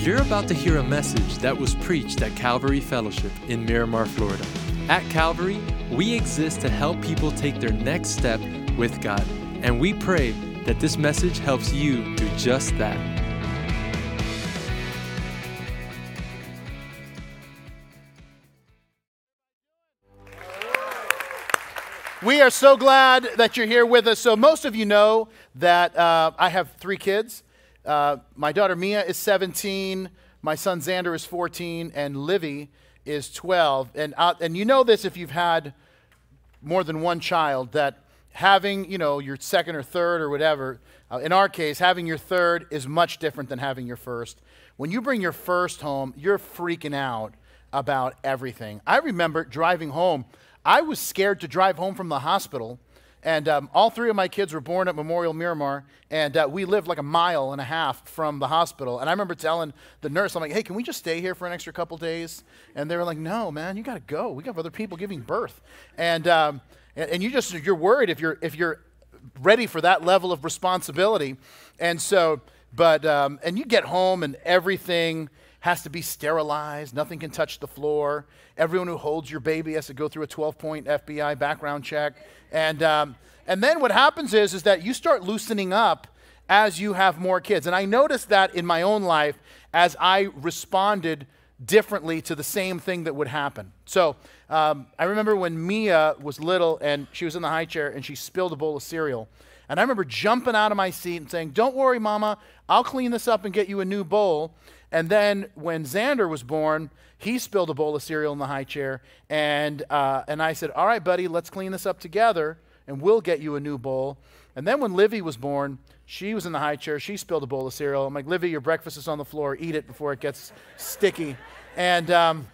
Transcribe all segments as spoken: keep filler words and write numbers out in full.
You're about to hear a message that was preached at Calvary Fellowship in Miramar, Florida. At Calvary, we exist to help people take their next step with God, and we pray that this message helps you do just that. We are so glad that you're here with us. So most of you know that uh, I have three kids. Uh, my daughter Mia is seventeen, my son Xander is fourteen, and Livy is twelve. And uh, and you know this if you've had more than one child, that having, you know, your second or third or whatever, uh, in our case, having your third is much different than having your first. When you bring your first home, you're freaking out about everything. I remember driving home. I was scared to drive home from the hospital, and um, all three of my kids were born at Memorial Miramar, and uh, we lived like a mile and a half from the hospital. And I remember telling the nurse, I'm like, hey, can we just stay here for an extra couple days? And they were like, no, man, you got to go. We got other people giving birth. And, um, and and you just, you're worried if you're if you're ready for that level of responsibility. And so, but, um, and you get home and everything has to be sterilized. Nothing can touch the floor. Everyone who holds your baby has to go through a twelve-point F B I background check. And um, and then what happens is, is that you start loosening up as you have more kids. And I noticed that in my own life as I responded differently to the same thing that would happen. So um, I remember when Mia was little and she was in the high chair and she spilled a bowl of cereal. And I remember jumping out of my seat and saying, don't worry, Mama, I'll clean this up and get you a new bowl. And then when Xander was born, he spilled a bowl of cereal in the high chair. And uh, and I said, all right, buddy, let's clean this up together, and we'll get you a new bowl. And then when Livy was born, she was in the high chair. She spilled a bowl of cereal. I'm like, Livy, your breakfast is on the floor. Eat it before it gets sticky. And um,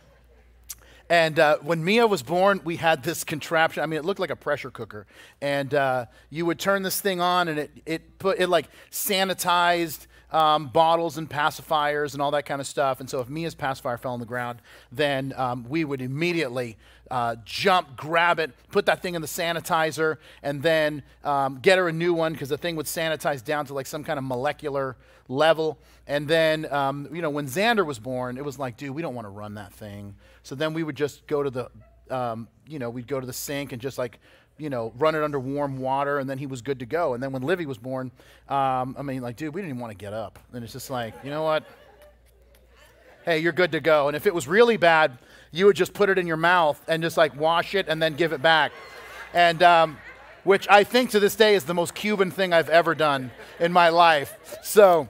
and uh, when Mia was born, we had this contraption. I mean, it looked like a pressure cooker. And uh, you would turn this thing on, and it it put it like sanitized Um, bottles and pacifiers and all that kind of stuff. And so if Mia's pacifier fell on the ground, then um, we would immediately uh, jump, grab it, put that thing in the sanitizer, and then um, get her a new one, because the thing would sanitize down to like some kind of molecular level. And then, um, you know, when Xander was born, it was like, dude, we don't want to run that thing. So then we would just go to the, um, you know, we'd go to the sink and just like, you know, run it under warm water, and then he was good to go. And then when Livy was born, um, I mean, like, dude, we didn't even want to get up. And it's just like, you know what? Hey, you're good to go. And if it was really bad, you would just put it in your mouth and just like wash it and then give it back. And um, which I think to this day is the most Cuban thing I've ever done in my life. So,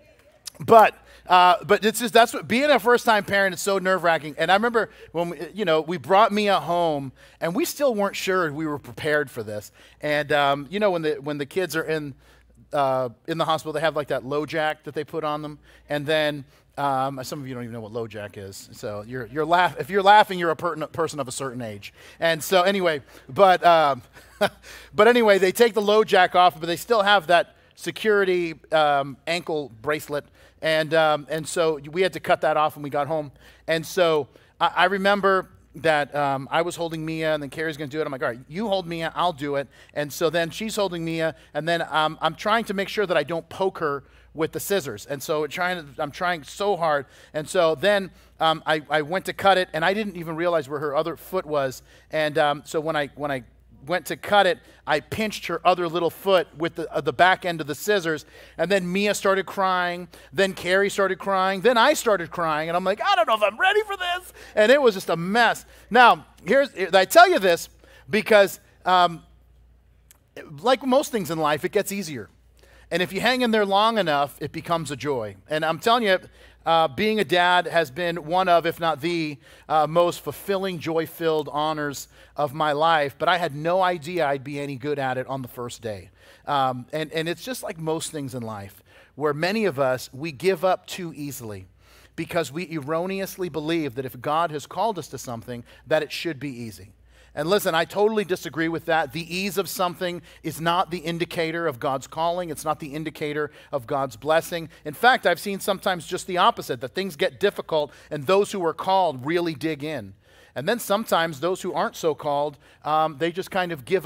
but Uh, but it's just, that's what, being a first-time parent is so nerve-wracking. And I remember when, we, you know, we brought Mia home, and we still weren't sure we were prepared for this. And, um, you know, when the when the kids are in uh, in the hospital, they have like that LoJack that they put on them. And then, um, some of you don't even know what LoJack is. So you're, you're laugh if you're laughing, you're a per- person of a certain age. And so anyway, but, um, but anyway, they take the LoJack off, but they still have that security um, ankle bracelet. And um, and so we had to cut that off when we got home. And so I, I remember that um, I was holding Mia, and then Carrie's going to do it. I'm like, all right, you hold Mia, I'll do it. And so then she's holding Mia, and then um, I'm trying to make sure that I don't poke her with the scissors. And so trying to, I'm trying so hard. And so then um, I, I went to cut it, and I didn't even realize where her other foot was. And um, so when I when I went to cut it, I pinched her other little foot with the, uh, the back end of the scissors, and then Mia started crying, then Carrie started crying, then I started crying, and I'm like, I don't know if I'm ready for this, and it was just a mess. Now, here's, I tell you this because um, like most things in life, it gets easier. And if you hang in there long enough, it becomes a joy. And I'm telling you, uh, being a dad has been one of, if not the uh, most fulfilling, joy-filled honors of my life. But I had no idea I'd be any good at it on the first day. Um, and, and it's just like most things in life, where many of us, we give up too easily because we erroneously believe that if God has called us to something, that it should be easy. And listen, I totally disagree with that. The ease of something is not the indicator of God's calling. It's not the indicator of God's blessing. In fact, I've seen sometimes just the opposite, that things get difficult and those who are called really dig in. And then sometimes those who aren't so called, um, they just kind of give up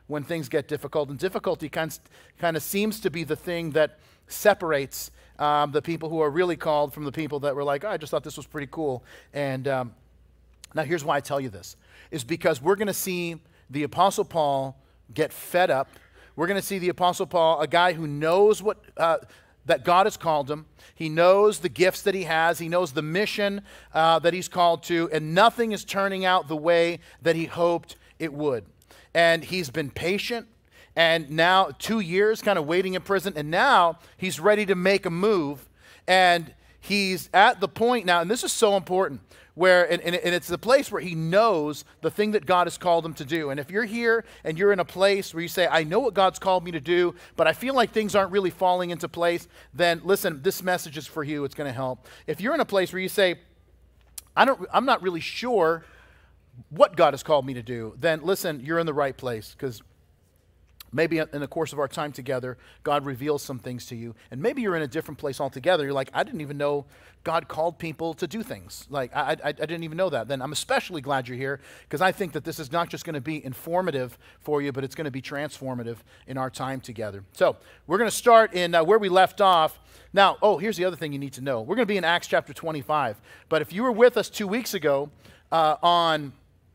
when things get difficult. And difficulty kind kind of seems to be the thing that separates um, the people who are really called from the people that were like, oh, I just thought this was pretty cool. And um, now here's why I tell you this, is because we're going to see the Apostle Paul get fed up. We're going to see the Apostle Paul, a guy who knows what uh, that God has called him. He knows the gifts that he has. He knows the mission uh, that he's called to, and nothing is turning out the way that he hoped it would. And he's been patient, and now two years kind of waiting in prison, and now he's ready to make a move, and he's at the point now, and this is so important, where, and, and it's the place where he knows the thing that God has called him to do. And if you're here and you're in a place where you say, I know what God's called me to do, but I feel like things aren't really falling into place, then listen, this message is for you. It's going to help. If you're in a place where you say, I don't, I'm not really sure what God has called me to do, then listen, you're in the right place, because maybe in the course of our time together, God reveals some things to you. And maybe you're in a different place altogether. You're like, I didn't even know God called people to do things. Like, I, I, I didn't even know that. Then I'm especially glad you're here, because I think that this is not just going to be informative for you, but it's going to be transformative in our time together. So we're going to start in uh, where we left off. Now, oh, here's the other thing you need to know. We're going to be in Acts chapter twenty-five. But if you were with us two weeks ago uh, on,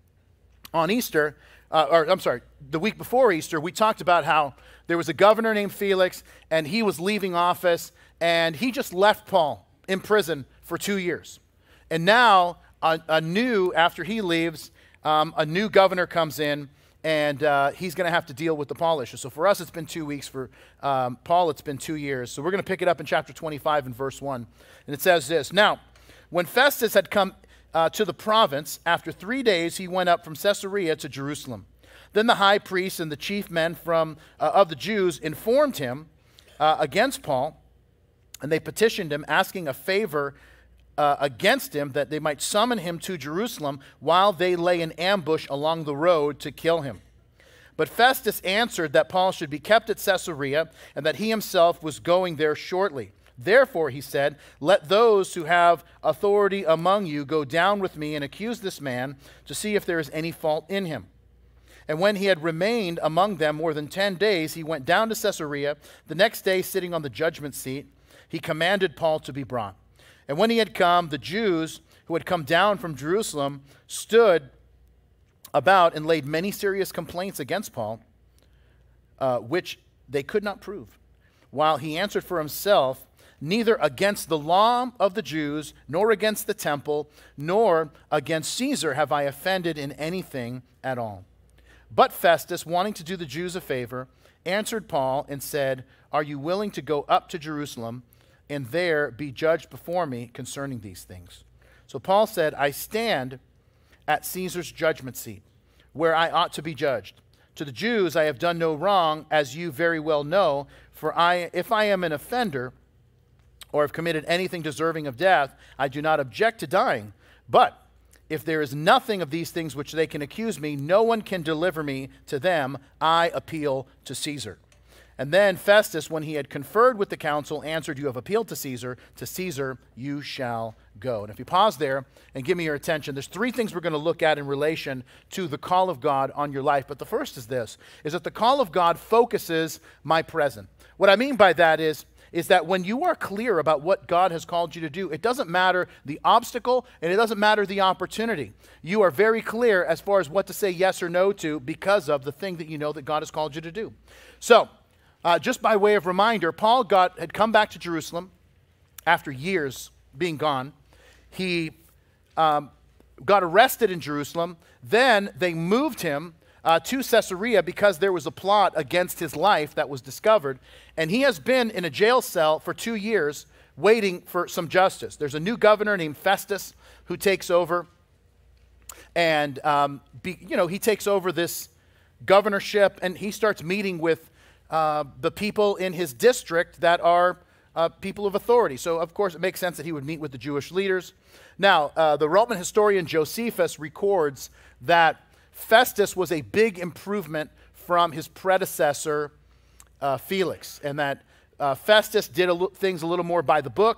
on Easter, Uh, or I'm sorry, the week before Easter, we talked about how there was a governor named Felix, and he was leaving office, and he just left Paul in prison for two years. And now, a, a new, after he leaves, um, a new governor comes in, and uh, he's going to have to deal with the Paul issue. So for us, it's been two weeks. For um, Paul, it's been two years. So we're going to pick it up in chapter twenty-five and verse one. And it says this, Now, when Festus had come Uh, to the province, after three days he went up from Caesarea to Jerusalem. Then the high priest and the chief men from uh, of the Jews informed him uh, against Paul, and they petitioned him, asking a favor uh, against him, that they might summon him to Jerusalem while they lay in ambush along the road to kill him. But Festus answered that Paul should be kept at Caesarea, and that he himself was going there shortly. Therefore, he said, let those who have authority among you go down with me and accuse this man to see if there is any fault in him. And when he had remained among them more than ten days, he went down to Caesarea. The next day, sitting on the judgment seat, he commanded Paul to be brought. And when he had come, the Jews who had come down from Jerusalem stood about and laid many serious complaints against Paul, uh, which they could not prove. While he answered for himself, neither against the law of the Jews, nor against the temple, nor against Caesar have I offended in anything at all. But Festus, wanting to do the Jews a favor, answered Paul and said, Are you willing to go up to Jerusalem and there be judged before me concerning these things? So Paul said, I stand at Caesar's judgment seat, where I ought to be judged. To the Jews I have done no wrong, as you very well know, for I, if I am an offender, or have committed anything deserving of death, I do not object to dying. But if there is nothing of these things which they can accuse me, no one can deliver me to them. I appeal to Caesar. And then Festus, when he had conferred with the council, answered, You have appealed to Caesar. To Caesar you shall go. And if you pause there and give me your attention, there's three things we're going to look at in relation to the call of God on your life. But the first is this, is that the call of God focuses my present. What I mean by that is, is that when you are clear about what God has called you to do, it doesn't matter the obstacle and it doesn't matter the opportunity. You are very clear as far as what to say yes or no to because of the thing that you know that God has called you to do. So, uh, just by way of reminder, Paul got had come back to Jerusalem after years being gone. He um, got arrested in Jerusalem. Then they moved him Uh, to Caesarea because there was a plot against his life that was discovered. And he has been in a jail cell for two years waiting for some justice. There's a new governor named Festus who takes over. And, um, be, you know, he takes over this governorship and he starts meeting with uh, the people in his district that are uh, people of authority. So, of course, it makes sense that he would meet with the Jewish leaders. Now, uh, the Roman historian Josephus records that Festus was a big improvement from his predecessor, uh, Felix, and that uh, Festus did a l- things a little more by the book,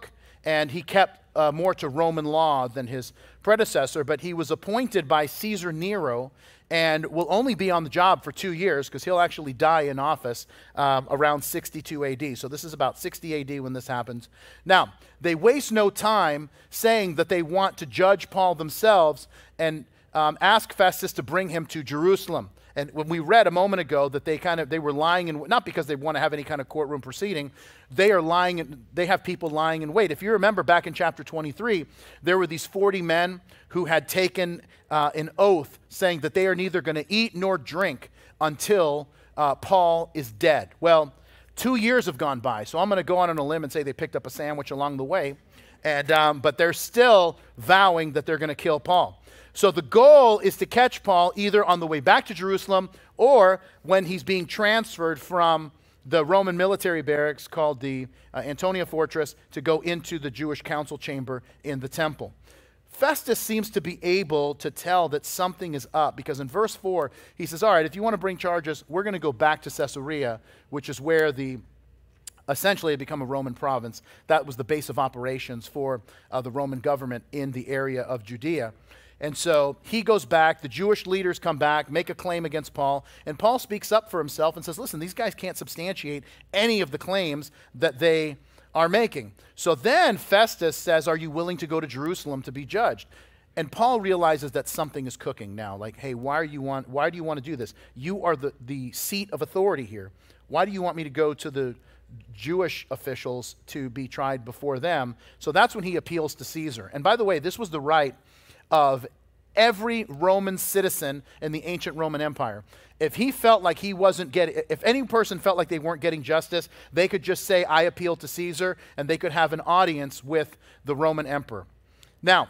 and he kept uh, more to Roman law than his predecessor, but he was appointed by Caesar Nero and will only be on the job for two years because he'll actually die in office um, around sixty-two A D. So this is about sixty A D when this happens. Now, they waste no time saying that they want to judge Paul themselves and um, ask Festus to bring him to Jerusalem. And when we read a moment ago that they kind of, they were lying in, not because they want to have any kind of courtroom proceeding, they are lying, in, they have people lying in wait. If you remember back in chapter twenty-three, there were these forty men who had taken uh, an oath saying that they are neither going to eat nor drink until uh, Paul is dead. Well, two years have gone by, so I'm going to go on on a limb and say they picked up a sandwich along the way, and um, but they're still vowing that they're going to kill Paul. So the goal is to catch Paul either on the way back to Jerusalem or when he's being transferred from the Roman military barracks called the uh, Antonia Fortress to go into the Jewish council chamber in the temple. Festus seems to be able to tell that something is up because in verse four, he says, all right, if you want to bring charges, we're going to go back to Caesarea, which is where the essentially had become a Roman province. That was the base of operations for uh, the Roman government in the area of Judea. And so he goes back, the Jewish leaders come back, make a claim against Paul, and Paul speaks up for himself and says, listen, these guys can't substantiate any of the claims that they are making. So then Festus says, are you willing to go to Jerusalem to be judged? And Paul realizes that something is cooking now. Like, hey, why are you want, why do you want to do this? You are the, the seat of authority here. Why do you want me to go to the Jewish officials to be tried before them? So that's when he appeals to Caesar. And by the way, this was the right of every Roman citizen in the ancient Roman Empire. If he felt like he wasn't getting, if any person felt like they weren't getting justice, they could just say, I appeal to Caesar, and they could have an audience with the Roman emperor. Now,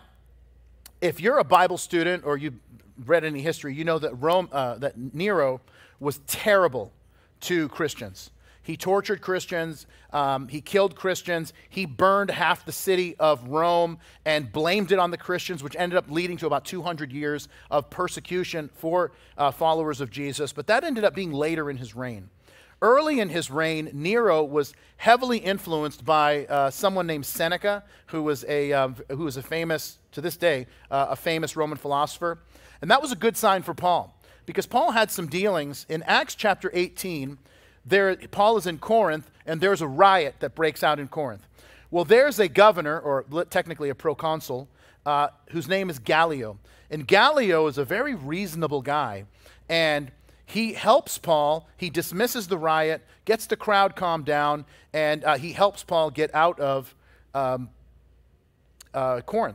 if you're a Bible student or you've read any history, you know that Rome, uh, that Nero was terrible to Christians. He tortured Christians, um, he killed Christians, he burned half the city of Rome and blamed it on the Christians, which ended up leading to about two hundred years of persecution for uh, followers of Jesus. But that ended up being later in his reign. Early in his reign, Nero was heavily influenced by uh, someone named Seneca, who was a, uh, who was a famous, to this day, uh, a famous Roman philosopher. And that was a good sign for Paul, because Paul had some dealings. In Acts chapter eighteen, There, Paul is in Corinth, and there's a riot that breaks out in Corinth. Well, there's a governor, or technically a proconsul, uh, whose name is Gallio. And Gallio is a very reasonable guy, and he helps Paul. He dismisses the riot, gets the crowd calmed down, and uh, he helps Paul get out of um, uh, Corinth.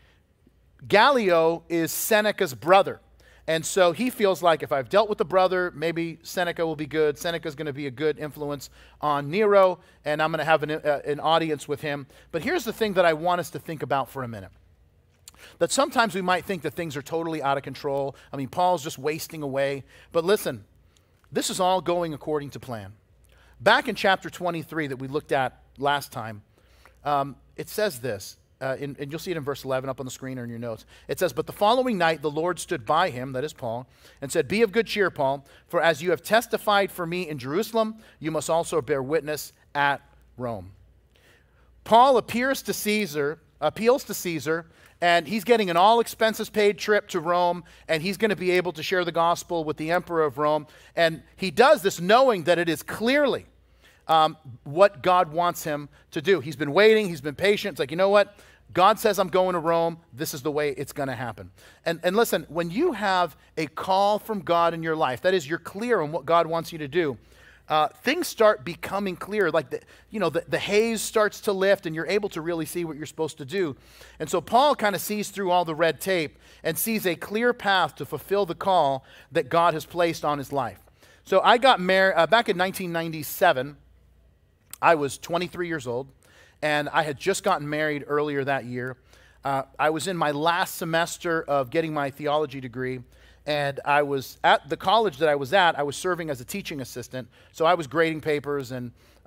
Gallio is Seneca's brother. And so he feels like if I've dealt with the brother, maybe Seneca will be good. Seneca's going to be a good influence on Nero, and I'm going to have an, uh, an audience with him. But here's the thing that I want us to think about for a minute. That sometimes we might think that things are totally out of control. I mean, Paul's just wasting away. But listen, this is all going according to plan. Back in chapter twenty-three that we looked at last time, um, it says this. Uh, in, and you'll see it in verse eleven up on the screen or in your notes. It says, but the following night the Lord stood by him, that is Paul, and said, be of good cheer, Paul, for as you have testified for me in Jerusalem, you must also bear witness at Rome. Paul appears to Caesar, appeals to Caesar, and he's getting an all-expenses-paid trip to Rome, and he's going to be able to share the gospel with the emperor of Rome. And he does this knowing that it is clearly um, what God wants him to do. He's been waiting, he's been patient. It's like, you know what? God says I'm going to Rome. This is the way it's going to happen. And, and listen, when you have a call from God in your life, that is, you're clear on what God wants you to do, uh, things start becoming clear. Like, the, you know, the, the haze starts to lift and you're able to really see what you're supposed to do. And so Paul kind of sees through all the red tape and sees a clear path to fulfill the call that God has placed on his life. So I got married uh, back in nineteen ninety-seven. I was twenty-three years old. And I had just gotten married earlier that year. Uh, I was in my last semester of getting my theology degree, and I was at the college that I was at, I was serving as a teaching assistant. So I was grading papers and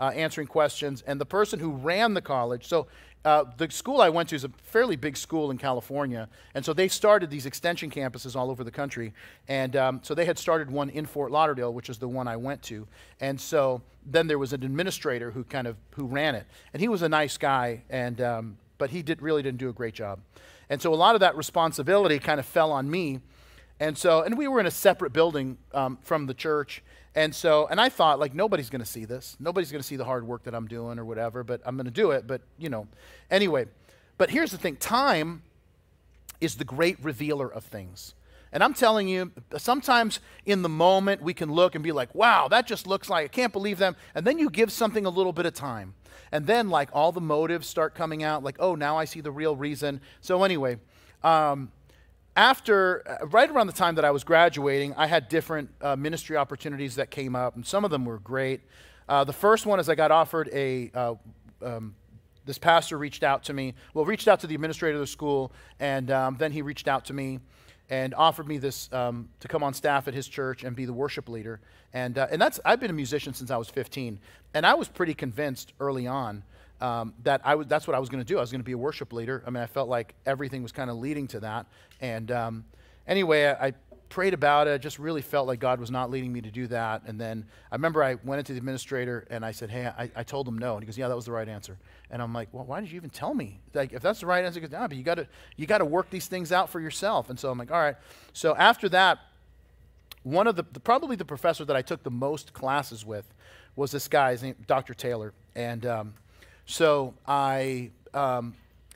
uh, answering questions. And the person who ran the college, so uh, the school I went to is a fairly big school in California. And so they started these extension campuses all over the country. And um, so they had started one in Fort Lauderdale, which is the one I went to. And so then there was an administrator who kind of, who ran it. And he was a nice guy, and um, but he did really didn't do a great job. And so a lot of that responsibility kind of fell on me. And so, and we were in a separate building um, from the church. And so, and I thought, like, nobody's going to see this. Nobody's going to see the hard work that I'm doing or whatever, but I'm going to do it. But, you know, anyway. But here's the thing. Time is the great revealer of things. And I'm telling you, sometimes in the moment we can look and be like, wow, that just looks like, I can't believe them. And then you give something a little bit of time. And then, like, all the motives start coming out, like, oh, now I see the real reason. So anyway, um, after, uh, right around the time that I was graduating, I had different uh, ministry opportunities that came up, and some of them were great. Uh, the first one is I got offered a, uh, um, this pastor reached out to me, well, reached out to the administrator of the school, and um, then he reached out to me and offered me this, um, to come on staff at his church and be the worship leader. And uh, and that's, I've been a musician since I was fifteen, and I was pretty convinced early on Um, that I was, that's what I was going to do. I was going to be a worship leader. I mean, I felt like everything was kind of leading to that. And um, anyway, I, I prayed about it. I just really felt like God was not leading me to do that. And then I remember I went into the administrator and I said, hey, I, I told him no. And he goes, yeah, that was the right answer. And I'm like, well, why did you even tell me? Like, if that's the right answer, he goes, no, but you got to you got to work these things out for yourself. And so I'm like, all right. So after that, one of the, the probably the professor that I took the most classes with was this guy, his name, Doctor Taylor. And um, So I, um,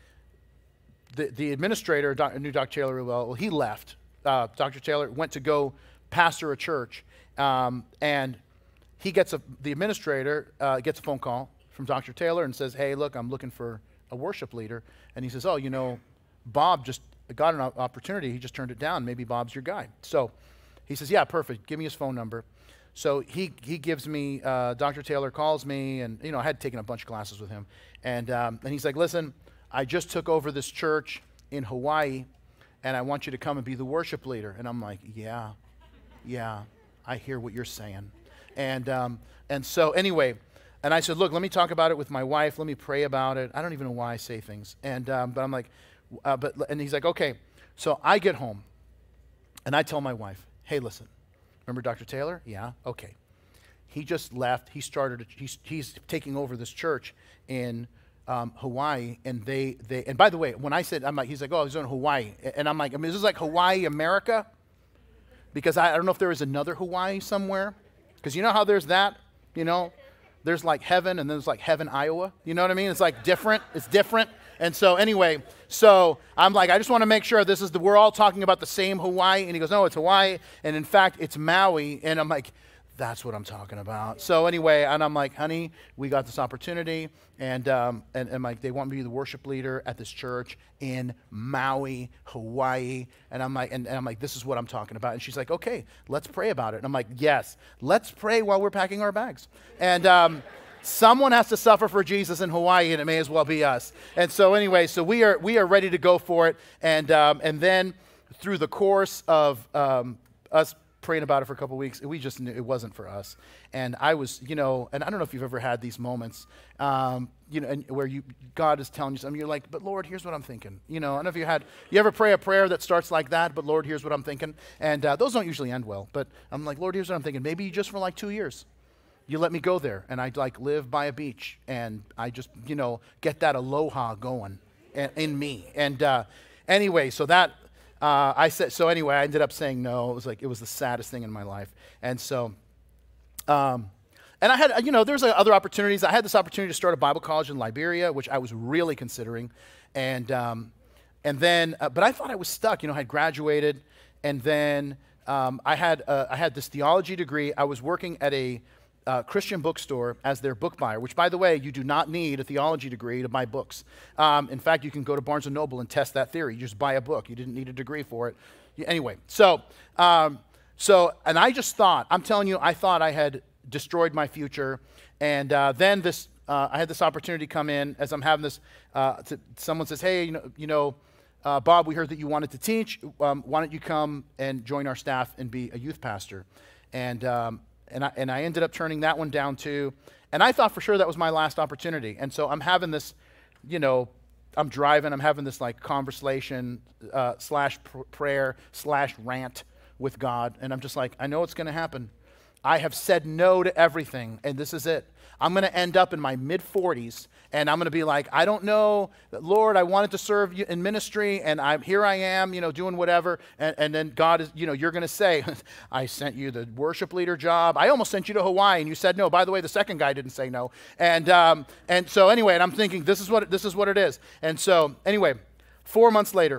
the, the administrator, doc, knew Doctor Taylor really well. Well, he left. Uh, Doctor Taylor went to go pastor a church, um, and he gets a, the administrator uh, gets a phone call from Doctor Taylor and says, hey, look, I'm looking for a worship leader. And he says, oh, you know, Bob just got an opportunity. He just turned it down. Maybe Bob's your guy. So he says, yeah, perfect. Give me his phone number. So he he gives me, uh, Doctor Taylor calls me, and, you know, I had taken a bunch of classes with him. And, um, and he's like, listen, I just took over this church in Hawaii, and I want you to come and be the worship leader. And I'm like, yeah, yeah, I hear what you're saying. And, um, and so anyway, and I said, look, let me talk about it with my wife. Let me pray about it. I don't even know why I say things. And, um, but I'm like, uh, but, and he's like, okay. So I get home, and I tell my wife, hey, listen. Remember Doctor Taylor? Yeah, okay. He just left. He started, he's, he's taking over this church in um, Hawaii, and they, they, and by the way, when I said, I'm like, he's like, oh, he's in Hawaii. And I'm like, I mean, is this like Hawaii, America? Because I, I don't know if there is another Hawaii somewhere. Because you know how there's that, you know? There's like heaven, and then there's like heaven, Iowa. You know what I mean? It's like different. It's different. And so anyway, so I'm like, I just want to make sure this is the, we're all talking about the same Hawaii. And he goes, no, it's Hawaii. And in fact, it's Maui. And I'm like, that's what I'm talking about. So anyway, and I'm like, honey, we got this opportunity. And, um, and, and like, they want me to be the worship leader at this church in Maui, Hawaii. And I'm like, and, and I'm like, this is what I'm talking about. And she's like, okay, let's pray about it. And I'm like, yes, let's pray while we're packing our bags. And, um, someone has to suffer for Jesus in Hawaii, and it may as well be us. And so anyway, so we are we are ready to go for it. And um, and then through the course of um, us praying about it for a couple of weeks, we just knew it wasn't for us. And I was, you know, and I don't know if you've ever had these moments, um, you know, and where you God is telling you something, you're like, but Lord, here's what I'm thinking. You know, I don't know if you had, you ever pray a prayer that starts like that, but Lord, here's what I'm thinking. And uh, those don't usually end well. But I'm like, Lord, here's what I'm thinking. Maybe just for like two years. You let me go there, and I'd like live by a beach, and I just, you know, get that aloha going in, in me. And uh, anyway, so that, uh, I said, so anyway, I ended up saying no. It was like, it was the saddest thing in my life. And so, um, and I had, you know, there was uh, other opportunities. I had this opportunity to start a Bible college in Liberia, which I was really considering. And, um, and then, uh, but I thought I was stuck, you know, I had graduated, and then um, I had, uh, I had this theology degree. I was working at a Uh, Christian bookstore as their book buyer, which, by the way, you do not need a theology degree to buy books. Um, in fact, you can go to Barnes and Noble and test that theory. You just buy a book. You didn't need a degree for it. You, anyway, so, um, so, and I just thought, I'm telling you, I thought I had destroyed my future. And uh, then this, uh, I had this opportunity come in as I'm having this, uh, to, someone says, hey, you know, you know uh, Bob, we heard that you wanted to teach. Um, why don't you come and join our staff and be a youth pastor? And, um, And I, and I ended up turning that one down too. And I thought for sure that was my last opportunity. And so I'm having this, you know, I'm driving, I'm having this like conversation uh, slash pr- prayer slash rant with God. And I'm just like, I know it's going to happen. I have said no to everything, and this is it. I'm going to end up in my mid forties, and I'm going to be like, I don't know, Lord, I wanted to serve you in ministry, and I'm here I am, you know, doing whatever. And, and then God is, you know, you're going to say, I sent you the worship leader job. I almost sent you to Hawaii, and you said no. By the way, the second guy didn't say no. And um, and so anyway, and I'm thinking, this is what this is what it is. And so anyway, four months later,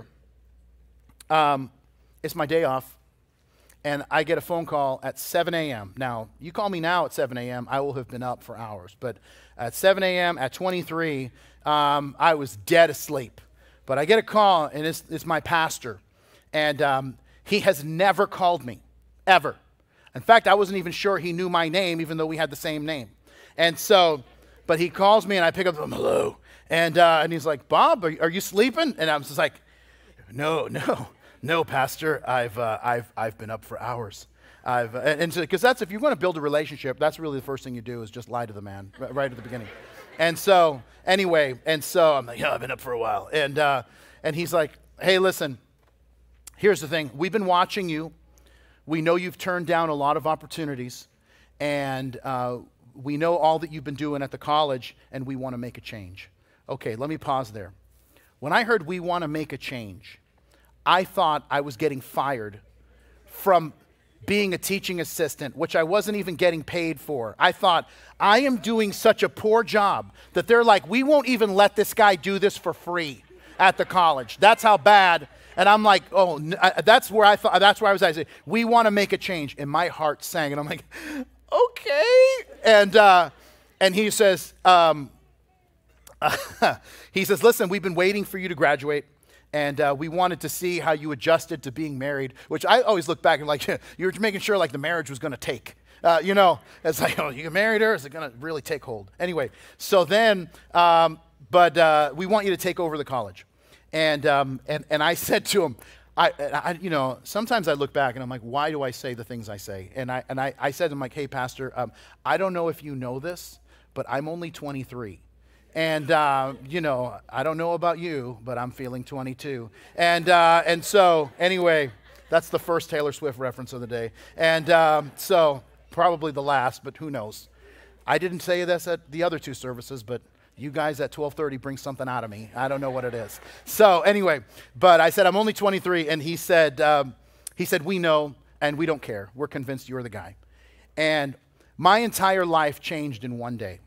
um, it's my day off. And I get a phone call at seven a.m. Now, you call me now at seven a.m., I will have been up for hours. But at seven a.m., at twenty-three, um, I was dead asleep. But I get a call, and it's, it's my pastor. And um, he has never called me, ever. In fact, I wasn't even sure he knew my name, even though we had the same name. And so, but he calls me, and I pick up, I'm, hello. And, uh, and he's like, Bob, are, are you sleeping? And I was just like, no, no. No, Pastor, I've uh, I've I've been up for hours. I've uh, and because so, that's if you want to build a relationship, that's really the first thing you do is just lie to the man right, right at the beginning. And so anyway, and so I'm like, yeah, I've been up for a while. And uh, and he's like, hey, listen, here's the thing. We've been watching you. We know you've turned down a lot of opportunities, and uh, we know all that you've been doing at the college, and we want to make a change. Okay, let me pause there. When I heard we want to make a change, I thought I was getting fired from being a teaching assistant, which I wasn't even getting paid for. I thought, I am doing such a poor job that they're like, we won't even let this guy do this for free at the college. That's how bad. And I'm like, oh, that's where I thought, that's where I was at. I said, we want to make a change. And my heart sang. And I'm like, okay. And, uh, and he says, um, he says, listen, we've been waiting for you to graduate. And uh, we wanted to see how you adjusted to being married, which I always look back and like, you were making sure like the marriage was going to take. Uh, you know, it's like, oh, you married her? Is it going to really take hold? Anyway, so then, um, but uh, we want you to take over the college. And um, and and I said to him, I, I, you know, sometimes I look back and I'm like, why do I say the things I say? And I and I, I said to him like, hey, Pastor, um, I don't know if you know this, but I'm only twenty-three. And, uh, you know, I don't know about you, but I'm feeling twenty-two. And uh, and so, anyway, that's the first Taylor Swift reference of the day. And um, so, probably the last, but who knows. I didn't say this at the other two services, but you guys at twelve thirty bring something out of me. I don't know what it is. So, anyway, but I said, I'm only twenty-three, and he said, um, he said, we know, and we don't care. We're convinced you're the guy. And my entire life changed in one day.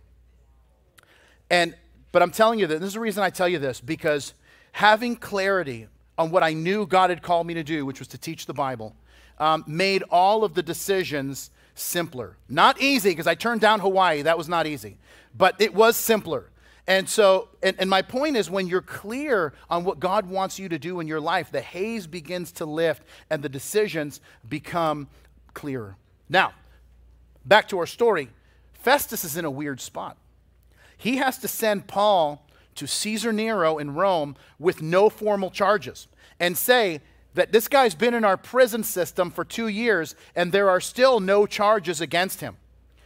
And, but I'm telling you that, this is the reason I tell you this, because having clarity on what I knew God had called me to do, which was to teach the Bible, um, made all of the decisions simpler. Not easy, because I turned down Hawaii. That was not easy. But it was simpler. And so, and, and my point is, when you're clear on what God wants you to do in your life, the haze begins to lift and the decisions become clearer. Now, back to our story. Festus is in a weird spot. He has to send Paul to Caesar Nero in Rome with no formal charges and say that this guy's been in our prison system for two years and there are still no charges against him.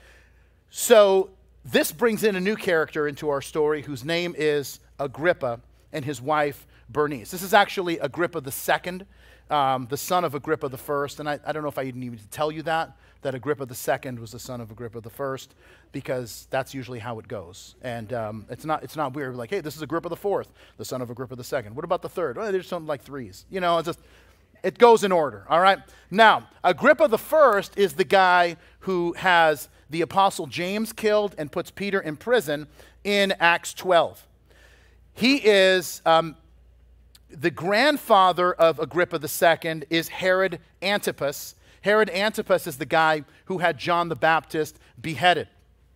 So this brings in a new character into our story whose name is Agrippa and his wife Bernice. This is actually Agrippa the Second, um, the son of Agrippa the First. And I, I don't know if I even need to tell you that, that Agrippa the Second was the son of Agrippa the First, because that's usually how it goes. And um, it's not it's not weird, like, hey, this is Agrippa the Fourth, the son of Agrippa the Second. What about the third? Well, there's something like threes. You know, it's just, it goes in order, all right? Now, Agrippa the First is the guy who has the apostle James killed and puts Peter in prison in Acts twelve. He is, um, the grandfather of Agrippa the Second is Herod Antipas. Herod Antipas is the guy who had John the Baptist beheaded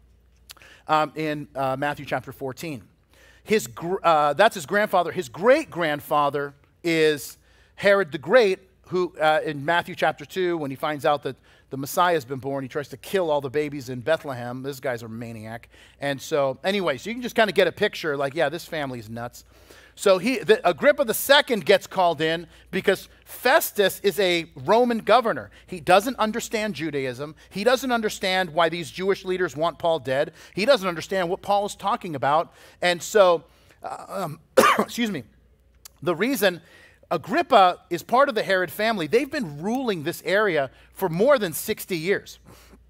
um, in uh, Matthew chapter fourteen. His gr- uh, that's his grandfather. His great-grandfather is Herod the Great, who uh, in Matthew chapter two, when he finds out that the Messiah has been born, he tries to kill all the babies in Bethlehem. This guy's a maniac. And so anyway, so you can just kind of get a picture like, yeah, this family's nuts. So he, the, Agrippa the Second gets called in because Festus is a Roman governor. He doesn't understand Judaism. He doesn't understand why these Jewish leaders want Paul dead. He doesn't understand what Paul is talking about. And so, uh, um, excuse me, the reason Agrippa is part of the Herod family, they've been ruling this area for more than sixty years.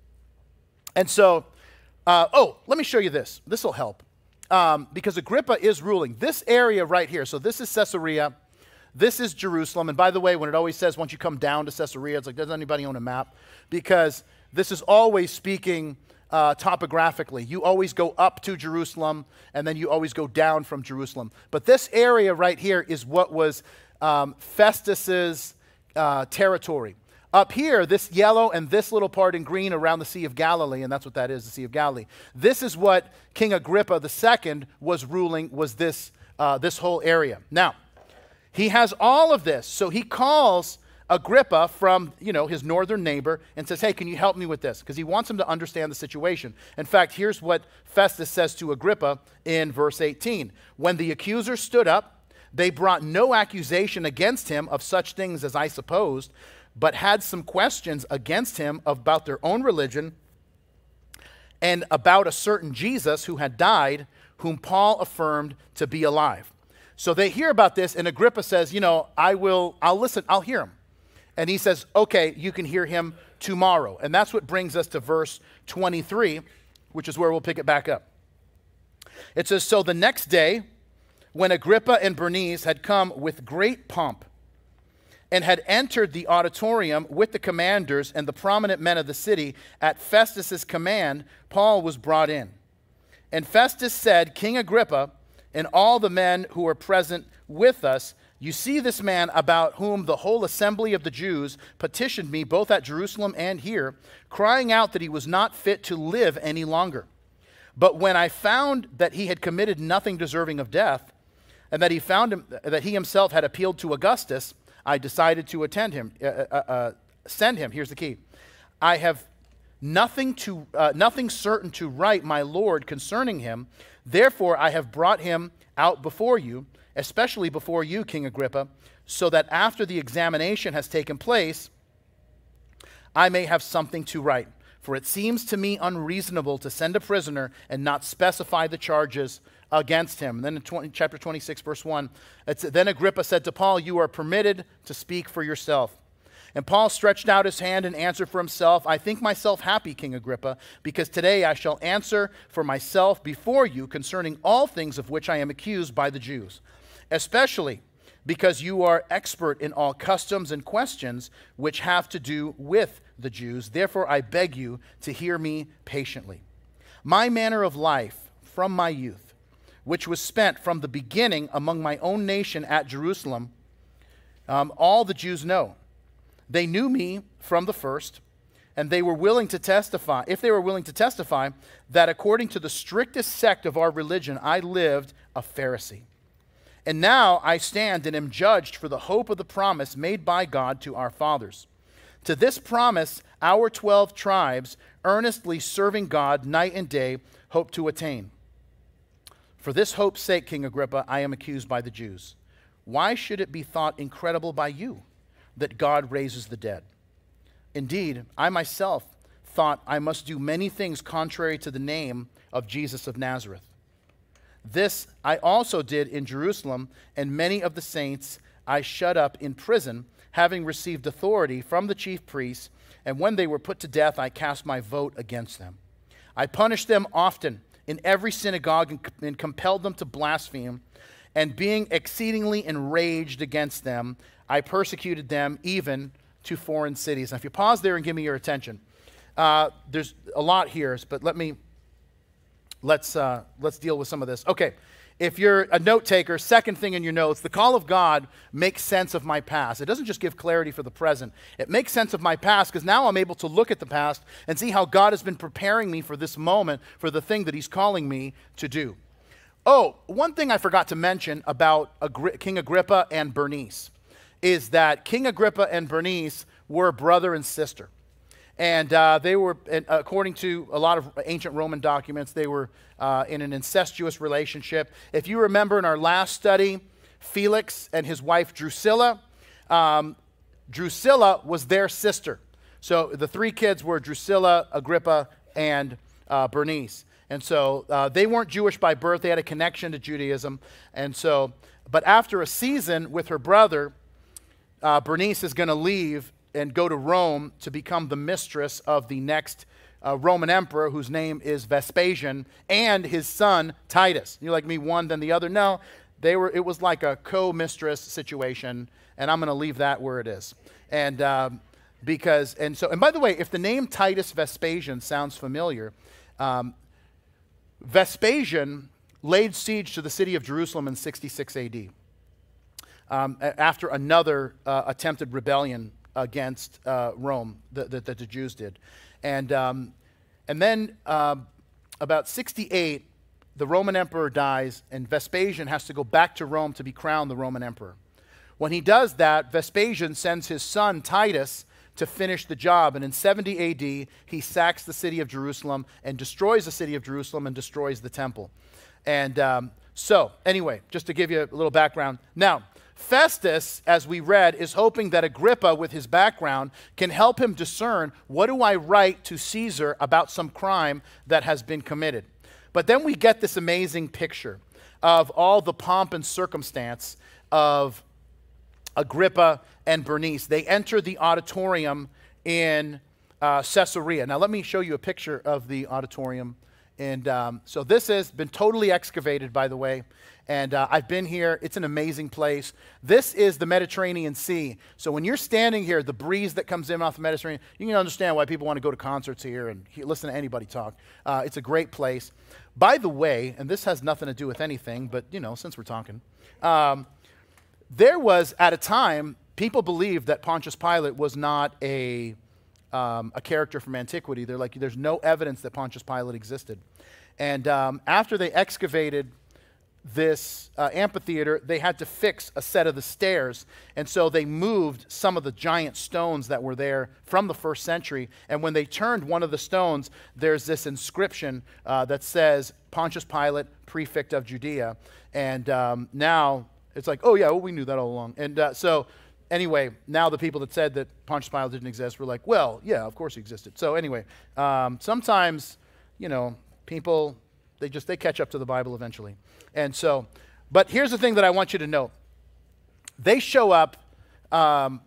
And so, uh, oh, let me show you this. This will help. Um, because Agrippa is ruling. This area right here, so this is Caesarea, this is Jerusalem. And by the way, when it always says once you come down to Caesarea, it's like, does anybody own a map? Because this is always speaking uh, topographically. You always go up to Jerusalem, and then you always go down from Jerusalem. But this area right here is what was um, Festus's uh, territory. Up here, this yellow and this little part in green around the Sea of Galilee, and that's what that is, the Sea of Galilee. This is what King Agrippa the Second was ruling, was this, uh, this whole area. Now, he has all of this, so he calls Agrippa from, you know, his northern neighbor and says, hey, can you help me with this? Because he wants him to understand the situation. In fact, here's what Festus says to Agrippa in verse eighteen. When the accusers stood up, they brought no accusation against him of such things as I supposed, but had some questions against him about their own religion and about a certain Jesus who had died, whom Paul affirmed to be alive. So they hear about this, and Agrippa says, you know, I will, I'll listen, I'll hear him. And he says, okay, you can hear him tomorrow. And that's what brings us to verse twenty-three, which is where we'll pick it back up. It says, so the next day, when Agrippa and Bernice had come with great pomp, and had entered the auditorium with the commanders and the prominent men of the city, at Festus's command, Paul was brought in. And Festus said, King Agrippa, and all the men who are present with us, you see this man about whom the whole assembly of the Jews petitioned me both at Jerusalem and here, crying out that he was not fit to live any longer. But when I found that he had committed nothing deserving of death, and that he found him, that he himself had appealed to Augustus, I decided to attend him, uh, uh, uh, send him. Here's the key. I have nothing to, uh, nothing certain to write my Lord concerning him. Therefore, I have brought him out before you, especially before you, King Agrippa, so that after the examination has taken place, I may have something to write. For it seems to me unreasonable to send a prisoner and not specify the charges against him. And then in twenty, chapter twenty-six, verse one, it's, then Agrippa said to Paul, you are permitted to speak for yourself. And Paul stretched out his hand and answered for himself, I think myself happy, King Agrippa, because today I shall answer for myself before you concerning all things of which I am accused by the Jews, especially because you are expert in all customs and questions which have to do with the Jews. Therefore I beg you to hear me patiently. My manner of life from my youth, which was spent from the beginning among my own nation at Jerusalem, um, all the Jews know. They knew me from the first, and they were willing to testify, if they were willing to testify, that according to the strictest sect of our religion, I lived a Pharisee. And now I stand and am judged for the hope of the promise made by God to our fathers. To this promise, our twelve tribes, earnestly serving God night and day, hope to attain. For this hope's sake, King Agrippa, I am accused by the Jews. Why should it be thought incredible by you that God raises the dead? Indeed, I myself thought I must do many things contrary to the name of Jesus of Nazareth. This I also did in Jerusalem, and many of the saints I shut up in prison, having received authority from the chief priests, and when they were put to death, I cast my vote against them. I punished them often in every synagogue and, and compelled them to blaspheme, and being exceedingly enraged against them, I persecuted them even to foreign cities. Now, if you pause there and give me your attention, uh, there's a lot here, but let me, let's, uh, let's deal with some of this. Okay, if you're a note taker, second thing in your notes, the call of God makes sense of my past. It doesn't just give clarity for the present. It makes sense of my past because now I'm able to look at the past and see how God has been preparing me for this moment, for the thing that he's calling me to do. Oh, one thing I forgot to mention about Agri- King Agrippa and Bernice is that King Agrippa and Bernice were brother and sister. And uh, they were, according to a lot of ancient Roman documents, they were uh, in an incestuous relationship. If you remember in our last study, Felix and his wife Drusilla, um, Drusilla was their sister. So the three kids were Drusilla, Agrippa, and uh, Bernice. And so uh, they weren't Jewish by birth. They had a connection to Judaism. And so, but after a season with her brother, uh, Bernice is going to leave and go to Rome to become the mistress of the next uh, Roman emperor, whose name is Vespasian, and his son Titus. You're like me, one then the other. No, they were. It was like a co-mistress situation, and I'm going to leave that where it is. And um, because and so and by the way, if the name Titus Vespasian sounds familiar, um, Vespasian laid siege to the city of Jerusalem in sixty-six A D um, after another uh, attempted rebellion against uh, Rome that, that, that the Jews did. And, um, and then uh, about sixty-eight, the Roman emperor dies, and Vespasian has to go back to Rome to be crowned the Roman emperor. When he does that, Vespasian sends his son Titus to finish the job. And in seventy A D, he sacks the city of Jerusalem and destroys the city of Jerusalem and destroys the temple. And um, so, anyway, just to give you a little background. Now, Festus, as we read, is hoping that Agrippa, with his background, can help him discern, what do I write to Caesar about some crime that has been committed? But then we get this amazing picture of all the pomp and circumstance of Agrippa and Bernice. They enter the auditorium in uh, Caesarea. Now, let me show you a picture of the auditorium. And um, so this has been totally excavated, by the way. And uh, I've been here. It's an amazing place. This is the Mediterranean Sea. So when you're standing here, the breeze that comes in off the Mediterranean, you can understand why people want to go to concerts here and he- listen to anybody talk. Uh, it's a great place. By the way, and this has nothing to do with anything, but, you know, since we're talking, um, there was, at a time, people believed that Pontius Pilate was not a, um, a character from antiquity. They're like, there's no evidence that Pontius Pilate existed. And um, after they excavated this uh, amphitheater, they had to fix a set of the stairs. And so they moved some of the giant stones that were there from the first century. And when they turned one of the stones, there's this inscription uh, that says, Pontius Pilate, prefect of Judea. And um, now it's like, oh yeah, well, we knew that all along. And uh, so anyway, now the people that said that Pontius Pilate didn't exist were like, well, yeah, of course he existed. So anyway, um, sometimes, you know, people, they just, they catch up to the Bible eventually. And so, but here's the thing that I want you to know. They show up, um,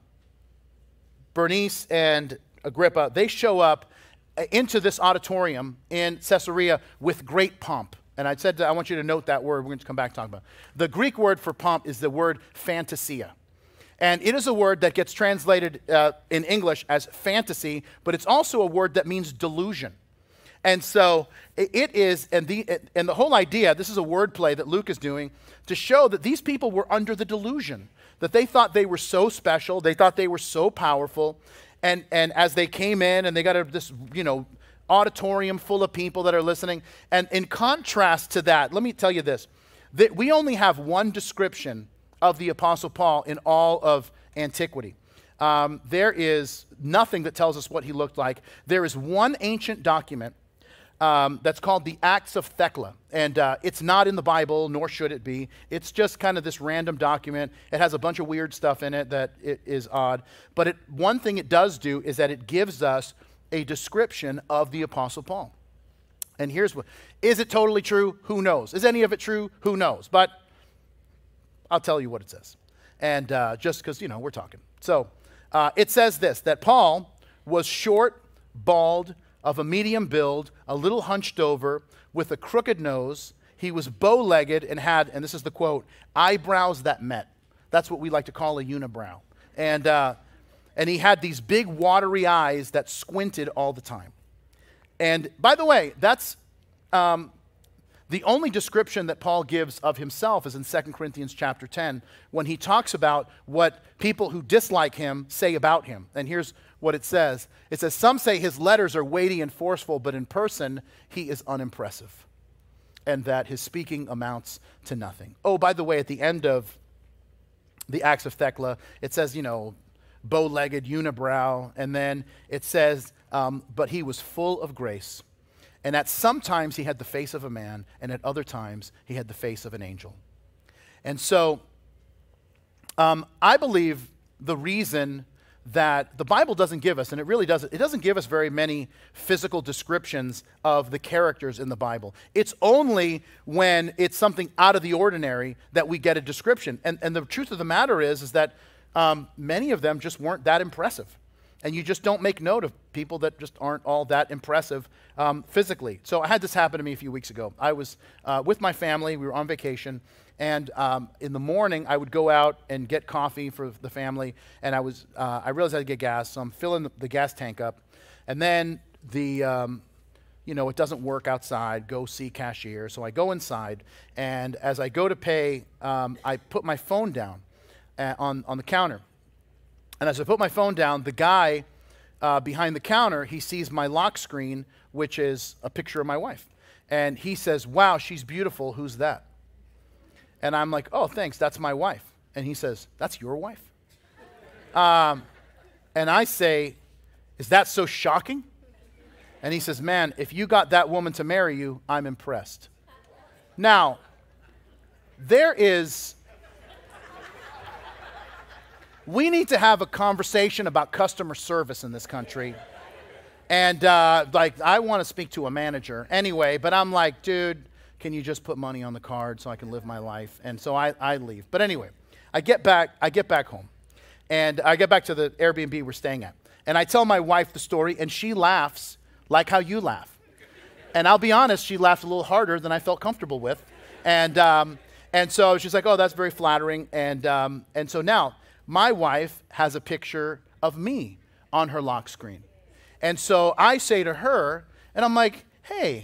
Bernice and Agrippa, they show up into this auditorium in Caesarea with great pomp. And I said, I want you to note that word. We're going to come back and talk about it. The Greek word for pomp is the word fantasia. And it is a word that gets translated uh, in English as fantasy, but it's also a word that means delusion. And so it is, and the, and the whole idea, this is a wordplay that Luke is doing to show that these people were under the delusion, that they thought they were so special, they thought they were so powerful, and, and as they came in and they got a, this, you know, auditorium full of people that are listening, and in contrast to that, let me tell you this, that we only have one description of the Apostle Paul in all of antiquity. Um, there is nothing that tells us what he looked like. There is one ancient document Um, that's called the Acts of Thecla. And uh, it's not in the Bible, nor should it be. It's just kind of this random document. It has a bunch of weird stuff in it that it is odd. But it, one thing it does do is that it gives us a description of the Apostle Paul. And here's what, is it totally true? Who knows? Is any of it true? Who knows? But I'll tell you what it says. And uh, just because, you know, we're talking. So uh, it says this, that Paul was short, bald, of a medium build, a little hunched over, with a crooked nose. He was bow-legged and had, and this is the quote, eyebrows that met. That's what we like to call a unibrow. And, uh, and he had these big watery eyes that squinted all the time. And by the way, that's um, the only description that Paul gives of himself is in Second Corinthians chapter ten, when he talks about what people who dislike him say about him. And here's what it says. It says, some say his letters are weighty and forceful, but in person he is unimpressive, and that his speaking amounts to nothing. Oh, by the way, at the end of the Acts of Thecla, it says, you know, bow-legged, unibrow, and then it says, um, but he was full of grace. And at some times he had the face of a man, and at other times he had the face of an angel. And so um, I believe the reason that the Bible doesn't give us, and it really doesn't, it doesn't give us very many physical descriptions of the characters in the Bible. It's only when it's something out of the ordinary that we get a description. And, and the truth of the matter is, is that um, many of them just weren't that impressive. And you just don't make note of people that just aren't all that impressive um, physically. So I had this happen to me a few weeks ago. I was uh, with my family. We were on vacation. And um, in the morning, I would go out and get coffee for the family. And I was, uh, I realized I had to get gas. So I'm filling the, the gas tank up. And then the, um, you know, it doesn't work outside. Go see cashier. So I go inside. And as I go to pay, um, I put my phone down uh, on, on the counter. And as I put my phone down, the guy uh, behind the counter, he sees my lock screen, which is a picture of my wife. And he says, "Wow, she's beautiful. Who's that?" And I'm like, "Oh, thanks. That's my wife." And he says, "That's your wife?" um, and I say, "Is that so shocking?" And he says, "Man, if you got that woman to marry you, I'm impressed." Now, there is... We need to have a conversation about customer service in this country. And, uh, like, I want to speak to a manager anyway, but I'm like, dude, can you just put money on the card so I can live my life? And so I, I leave. But anyway, I get back, I get back home. And I get back to the Airbnb we're staying at. And I tell my wife the story, and she laughs like how you laugh. And I'll be honest, she laughed a little harder than I felt comfortable with. And, um, and so she's like, "Oh, that's very flattering." And, um, and so now... my wife has a picture of me on her lock screen. And so I say to her, and I'm like, "Hey,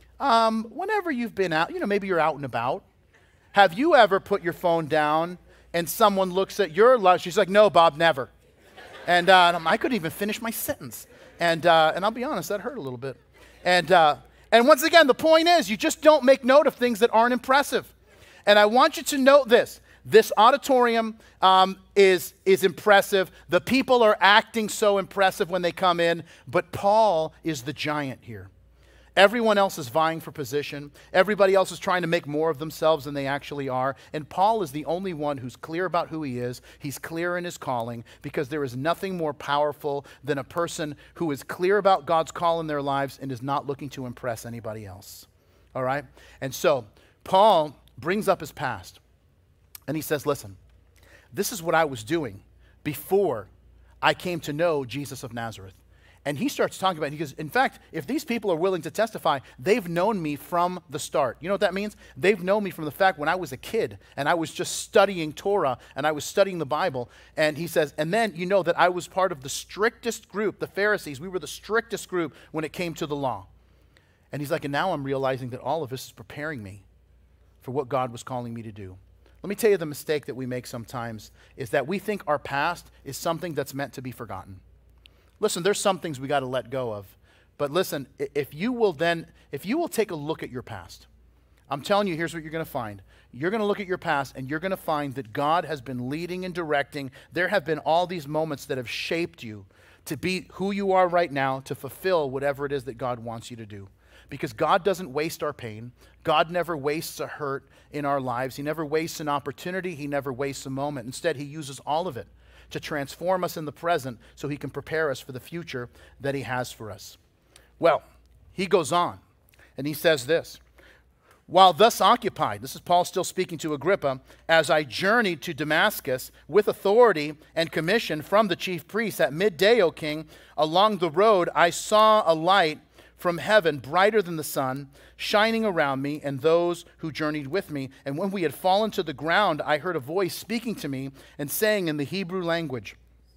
um, whenever you've been out, you know, maybe you're out and about, have you ever put your phone down and someone looks at your lock?" She's like, "No, Bob, never." And, uh, and I'm, I couldn't even finish my sentence. And, uh, and I'll be honest, that hurt a little bit. And, uh, and once again, the point is, you just don't make note of things that aren't impressive. And I want you to note this. This auditorium um, is, is impressive. The people are acting so impressive when they come in, but Paul is the giant here. Everyone else is vying for position. Everybody else is trying to make more of themselves than they actually are. And Paul is the only one who's clear about who he is. He's clear in his calling, because there is nothing more powerful than a person who is clear about God's call in their lives and is not looking to impress anybody else. All right? And so Paul brings up his past. And he says, "Listen, this is what I was doing before I came to know Jesus of Nazareth." And he starts talking about it. He goes, "In fact, if these people are willing to testify, they've known me from the start." You know what that means? They've known me from the fact when I was a kid and I was just studying Torah and I was studying the Bible. And he says, "And then you know that I was part of the strictest group, the Pharisees. We were the strictest group when it came to the law." And he's like, "And now I'm realizing that all of this is preparing me for what God was calling me to do." Let me tell you, the mistake that we make sometimes is that we think our past is something that's meant to be forgotten. Listen, there's some things we got to let go of. But listen, if you will then, if you will take a look at your past, I'm telling you, here's what you're going to find. You're going to look at your past and you're going to find that God has been leading and directing. There have been all these moments that have shaped you to be who you are right now, to fulfill whatever it is that God wants you to do. Because God doesn't waste our pain. God never wastes a hurt in our lives. He never wastes an opportunity. He never wastes a moment. Instead, he uses all of it to transform us in the present so he can prepare us for the future that he has for us. Well, he goes on and he says this: "While thus occupied," this is Paul still speaking to Agrippa, "as I journeyed to Damascus with authority and commission from the chief priests at midday, O king, along the road I saw a light from heaven, brighter than the sun, shining around me and those who journeyed with me. And when we had fallen to the ground, I heard a voice speaking to me and saying in the Hebrew language,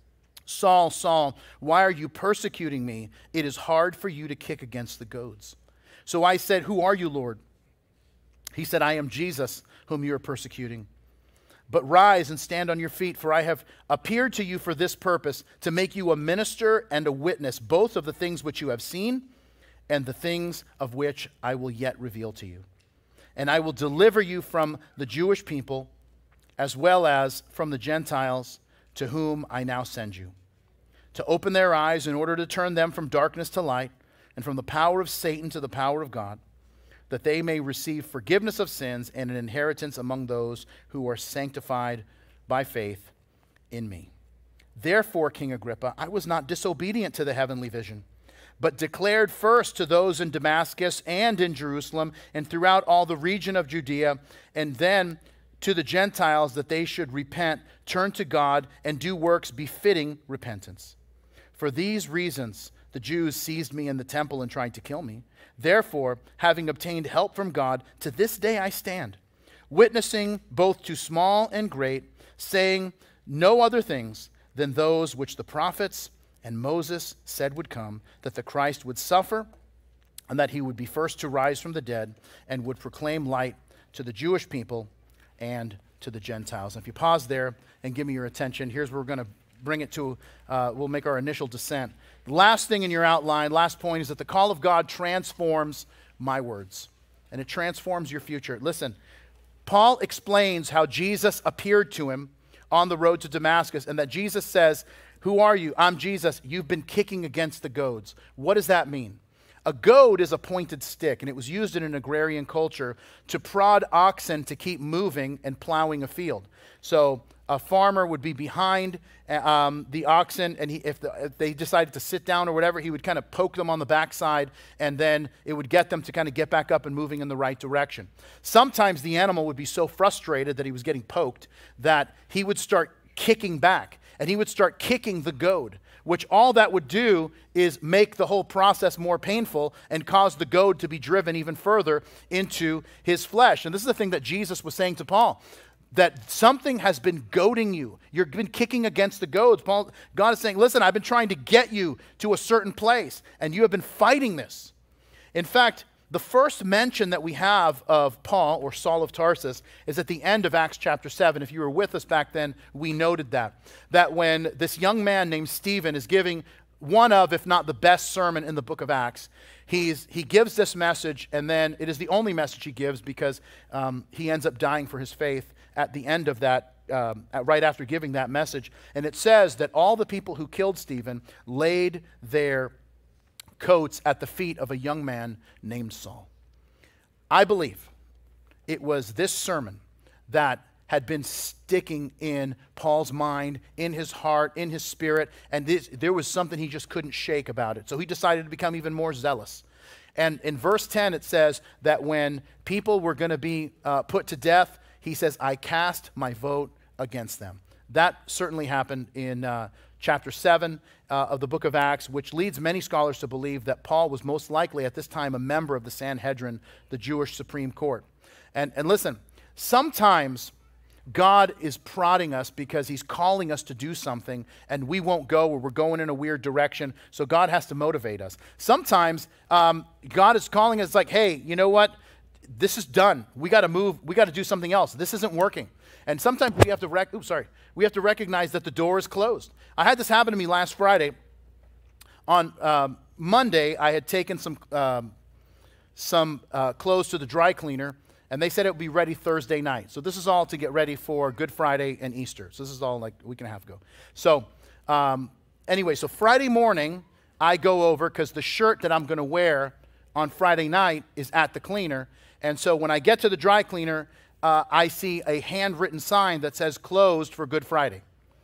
'Saul, Saul, why are you persecuting me? It is hard for you to kick against the goads.' So I said, 'Who are you, Lord?' He said, 'I am Jesus, whom you are persecuting. But rise and stand on your feet, for I have appeared to you for this purpose, to make you a minister and a witness, both of the things which you have seen and the things of which I will yet reveal to you. And I will deliver you from the Jewish people as well as from the Gentiles to whom I now send you, to open their eyes in order to turn them from darkness to light and from the power of Satan to the power of God, that they may receive forgiveness of sins and an inheritance among those who are sanctified by faith in me. Therefore, King Agrippa, I was not disobedient to the heavenly vision, but declared first to those in Damascus and in Jerusalem and throughout all the region of Judea, and then to the Gentiles that they should repent, turn to God, and do works befitting repentance. For these reasons, the Jews seized me in the temple and tried to kill me. Therefore, having obtained help from God, to this day I stand, witnessing both to small and great, saying no other things than those which the prophets and Moses said would come, that the Christ would suffer, and that he would be first to rise from the dead, and would proclaim light to the Jewish people and to the Gentiles. And if you pause there and give me your attention, here's where we're going to bring it to, uh, we'll make our initial descent. The last thing in your outline, last point, is that the call of God transforms my words, and it transforms your future. Listen, Paul explains how Jesus appeared to him on the road to Damascus, and that Jesus says, "Who are you?" "I'm Jesus. You've been kicking against the goads." What does that mean? A goad is a pointed stick, and it was used in an agrarian culture to prod oxen to keep moving and plowing a field. So a farmer would be behind um, the oxen, and he, if, the, if they decided to sit down or whatever, he would kind of poke them on the backside, and then it would get them to kind of get back up and moving in the right direction. Sometimes the animal would be so frustrated that he was getting poked that he would start kicking back, and he would start kicking the goad, which all that would do is make the whole process more painful and cause the goad to be driven even further into his flesh. And this is the thing that Jesus was saying to Paul, that something has been goading you. You've been kicking against the goads. Paul, God is saying, listen, I've been trying to get you to a certain place, and you have been fighting this. In fact, the first mention that we have of Paul, or Saul of Tarsus, is at the end of Acts chapter seven. If you were with us back then, we noted that. That when this young man named Stephen is giving one of, if not the best sermon in the book of Acts, he's, he gives this message, and then it is the only message he gives because um, he ends up dying for his faith at the end of that, um, at, right after giving that message. And it says that all the people who killed Stephen laid their coats at the feet of a young man named Saul. I believe it was this sermon that had been sticking in Paul's mind, in his heart, in his spirit, and this, there was something he just couldn't shake about it. So he decided to become even more zealous. And in verse ten it says that when people were going to be uh, put to death, he says, I cast my vote against them. That certainly happened in uh, chapter seven uh, of the book of Acts, which leads many scholars to believe that Paul was most likely at this time a member of the Sanhedrin, the Jewish Supreme Court. And, and listen, sometimes God is prodding us because he's calling us to do something and we won't go, or we're going in a weird direction, so God has to motivate us. Sometimes um, God is calling us like, hey, you know what? This is done. We got to move. We got to do something else. This isn't working. And sometimes we have to rec- oops, sorry. We have to recognize that the door is closed. I had this happen to me last Friday. On um, Monday, I had taken some um, some uh, clothes to the dry cleaner, and they said it would be ready Thursday night. So this is all to get ready for Good Friday and Easter. So this is all like a week and a half ago. So um, anyway, so Friday morning, I go over because the shirt that I'm going to wear on Friday night is at the cleaner. And so when I get to the dry cleaner, uh, I see a handwritten sign that says closed for Good Friday.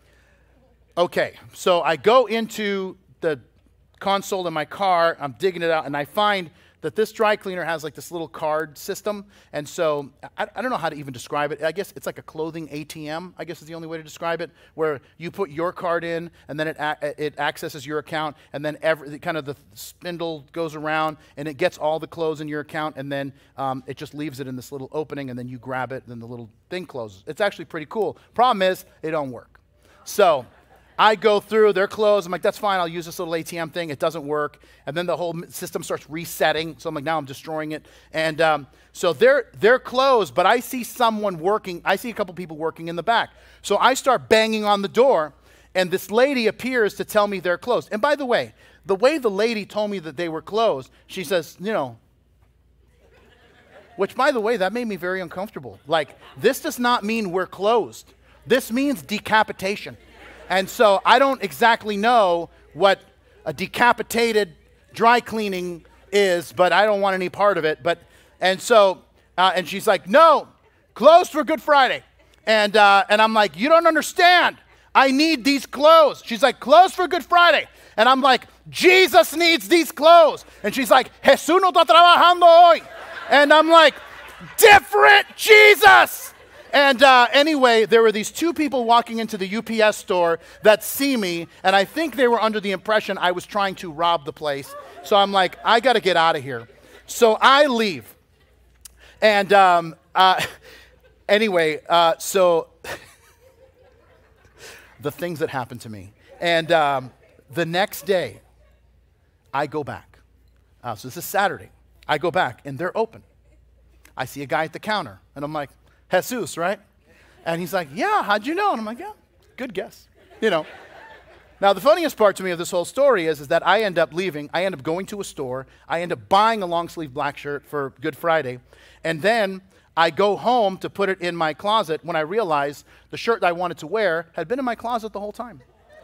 Okay, so I go into the console in my car, I'm digging it out, and I find that this dry cleaner has like this little card system. And so I, I don't know how to even describe it. I guess it's like a clothing A T M, I guess is the only way to describe it, where you put your card in and then it a- it accesses your account, and then every kind of the spindle goes around and it gets all the clothes in your account, and then um, it just leaves it in this little opening, and then you grab it and then the little thing closes. It's actually pretty cool. Problem is, it don't work. So I go through, they're closed. I'm like, that's fine. I'll use this little A T M thing. It doesn't work. And then the whole system starts resetting. So I'm like, now I'm destroying it. And um, so they're they're closed, but I see someone working. I see a couple people working in the back. So I start banging on the door, and this lady appears to tell me they're closed. And by the way, the way the lady told me that they were closed, she says, you know, which, by the way, that made me very uncomfortable. Like, this does not mean we're closed. This means decapitation. And so I don't exactly know what a decapitated dry cleaning is, but I don't want any part of it. But and so uh, and she's like, no, closed for Good Friday. And uh, and I'm like, you don't understand. I need these clothes. She's like, closed for Good Friday. And I'm like, Jesus needs these clothes. And she's like, Jesús no está trabajando hoy. And I'm like, different Jesus. And uh, anyway, there were these two people walking into the U P S store that see me, and I think they were under the impression I was trying to rob the place. So I'm like, I got to get out of here. So I leave. And um, uh, anyway, uh, so the things that happened to me. And um, the next day, I go back. Uh, so this is Saturday. I go back, and they're open. I see a guy at the counter, and I'm like, Jesus, right? And he's like, yeah, how'd you know? And I'm like, yeah, good guess. You know. Now, the funniest part to me of this whole story is, is that I end up leaving. I end up going to a store. I end up buying a long-sleeve black shirt for Good Friday. And then I go home to put it in my closet when I realize the shirt that I wanted to wear had been in my closet the whole time.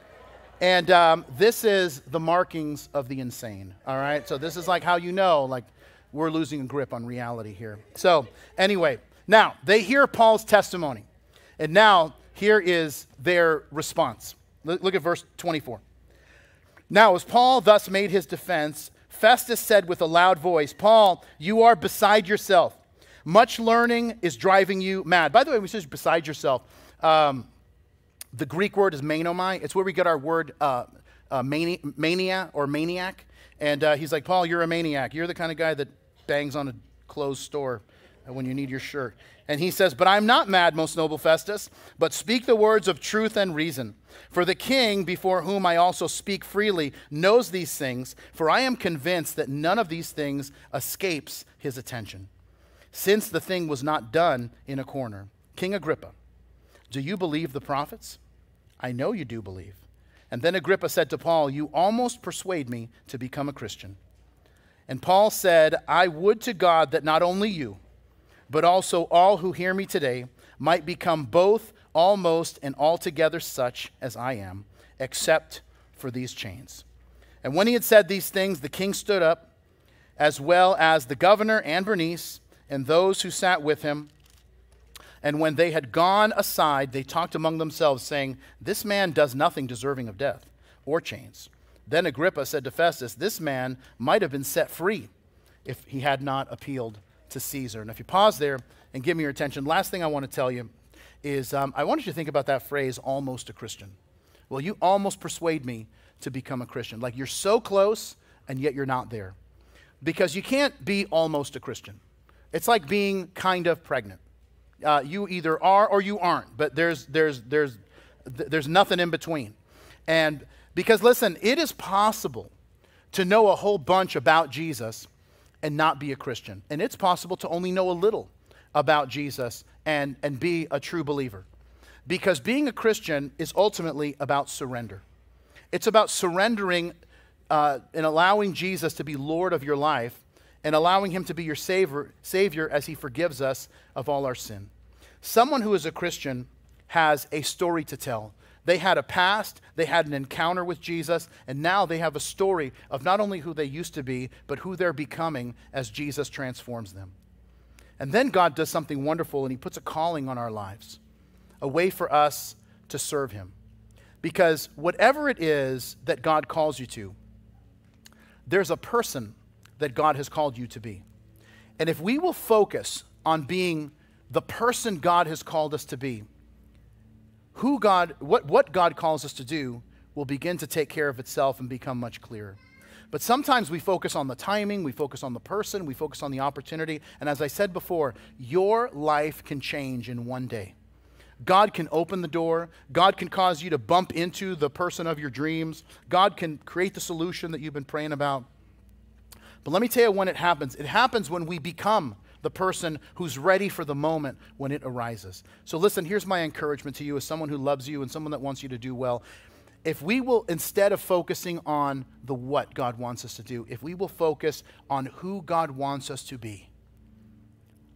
And um, this is the markings of the insane, all right? So this is like how you know, like, we're losing a grip on reality here. So anyway, now they hear Paul's testimony. And now here is their response. Look, look at verse twenty-four. Now, as Paul thus made his defense, Festus said with a loud voice, Paul, you are beside yourself. Much learning is driving you mad. By the way, when we say beside yourself, um, the Greek word is menomai. It's where we get our word uh, uh, mani- mania or maniac. And uh, he's like, Paul, you're a maniac. You're the kind of guy that bangs on a closed store when you need your shirt. And he says, but I'm not mad, most noble Festus, but speak the words of truth and reason. For the king, before whom I also speak freely, knows these things, for I am convinced that none of these things escapes his attention. Since the thing was not done in a corner. King Agrippa, do you believe the prophets? I know you do believe. And then Agrippa said to Paul, you almost persuade me to become a Christian. And Paul said, I would to God that not only you, but also all who hear me today might become both almost and altogether such as I am, except for these chains. And when he had said these things, the king stood up, as well as the governor and Bernice and those who sat with him. And when they had gone aside, they talked among themselves, saying, this man does nothing deserving of death or chains. Then Agrippa said to Festus, this man might have been set free if he had not appealed to Caesar. And if you pause there and give me your attention, last thing I want to tell you is um, I want you to think about that phrase, almost a Christian. Well, you almost persuade me to become a Christian. Like you're so close and yet you're not there. Because you can't be almost a Christian. It's like being kind of pregnant. Uh, you either are or you aren't, but there's, there's, there's, there's nothing in between. And because listen, it is possible to know a whole bunch about Jesus and not be a Christian. And it's possible to only know a little about Jesus and, and be a true believer. Because being a Christian is ultimately about surrender. It's about surrendering uh, and allowing Jesus to be Lord of your life and allowing him to be your savior, savior as he forgives us of all our sin. Someone who is a Christian has a story to tell. They had a past, they had an encounter with Jesus, and now they have a story of not only who they used to be, but who they're becoming as Jesus transforms them. And then God does something wonderful, and he puts a calling on our lives, a way for us to serve him. Because whatever it is that God calls you to, there's a person that God has called you to be. And if we will focus on being the person God has called us to be, who God, what, what God calls us to do will begin to take care of itself and become much clearer. But sometimes we focus on the timing, we focus on the person, we focus on the opportunity. And as I said before, your life can change in one day. God can open the door. God can cause you to bump into the person of your dreams. God can create the solution that you've been praying about. But let me tell you when it happens. It happens when we become the person who's ready for the moment when it arises. So listen, here's my encouragement to you as someone who loves you and someone that wants you to do well. If we will, instead of focusing on the what God wants us to do, if we will focus on who God wants us to be,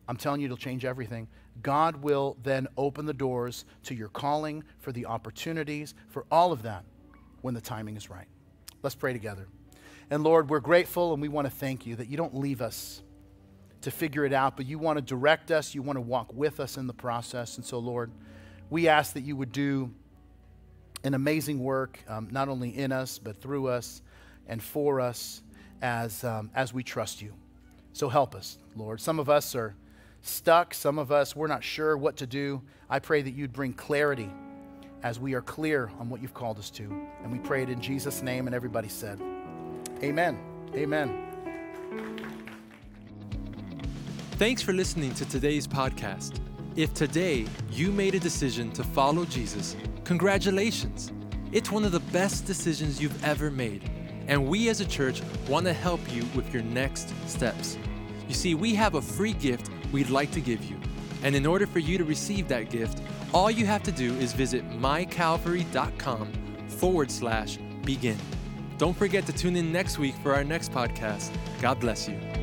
I'm telling you, it'll change everything. God will then open the doors to your calling, for the opportunities, for all of that when the timing is right. Let's pray together. And Lord, we're grateful and we want to thank you that you don't leave us to figure it out, but you want to direct us, you want to walk with us in the process. And so, Lord, we ask that you would do an amazing work, um, not only in us, but through us and for us as, um, as we trust you. So help us, Lord. Some of us are stuck. Some of us, we're not sure what to do. I pray that you'd bring clarity as we are clear on what you've called us to. And we pray it in Jesus' name, and everybody said, amen. Amen. Thanks for listening to today's podcast. If today you made a decision to follow Jesus, congratulations. It's one of the best decisions you've ever made. And we as a church want to help you with your next steps. You see, we have a free gift we'd like to give you. And in order for you to receive that gift, all you have to do is visit mycalvary.com forward slash begin. Don't forget to tune in next week for our next podcast. God bless you.